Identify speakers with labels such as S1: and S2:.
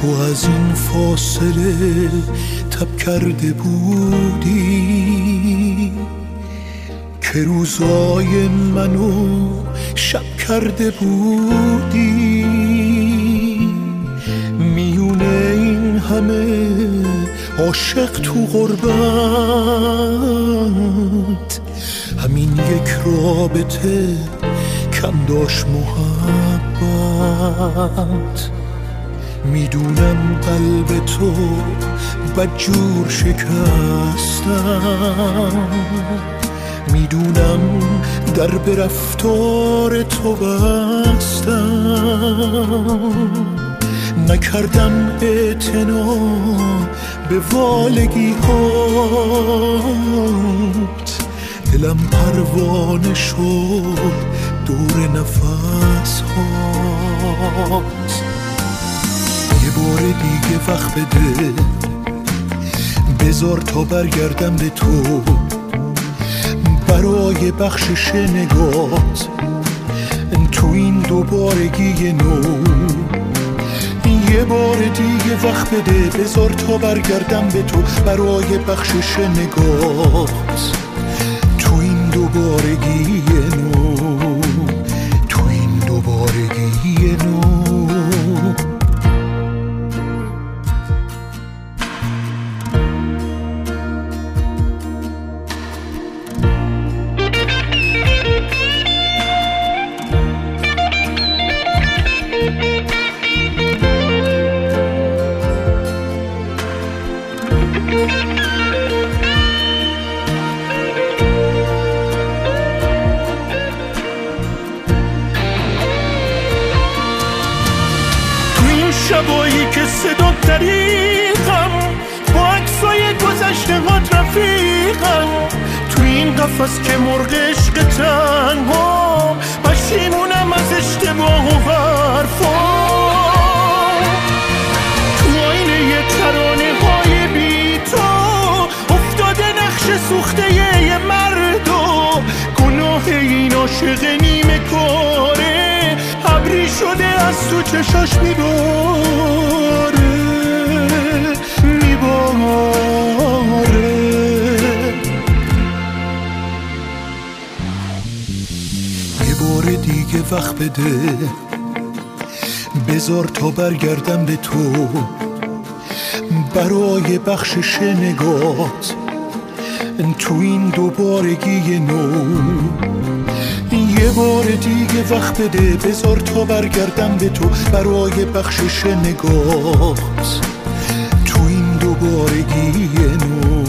S1: تو از این فاصله تب کرده بودی که روزای منو شب کرده بودی. میونه این همه عاشق تو غربت، همین یک رابطه کم داشت محبت. میدونم قلب تو بدجور شکستم، میدونم در به رفتار تو بستم. نکردم اعتنا به والگی هات، دلم پروانه شد دور نفس هات. یه بار دیگه وقت بده، بذار تا برگردم به تو برای بخشش نگات تو این دوبارگی نو. یه بار دیگه وقت بده، بذار تا برگردم به تو برای بخشش نگات تو این دوبارگی نو، تو این دوبارگی نو.
S2: شبایی که صدا دریغم، با عکسای گذشته هات رفیقم، تو این قفس که مرغ عشق تنها پشیمونم از اشتباه و حرفام. تو آینه یه ترانه های بی تو افتاده نقش سوخته یه مرد و گناه این عاشق نیمه کاره ابری شده از تو چشاش میباره.
S1: یه بار دیگه وقت بده، بذار تا برگردم به تو برای بخشش نگات تو این دوبارگی نو. یه بار دیگه وقت بده، بذار تا برگردم به تو برای بخشش نگات تو این دوبارگی نو.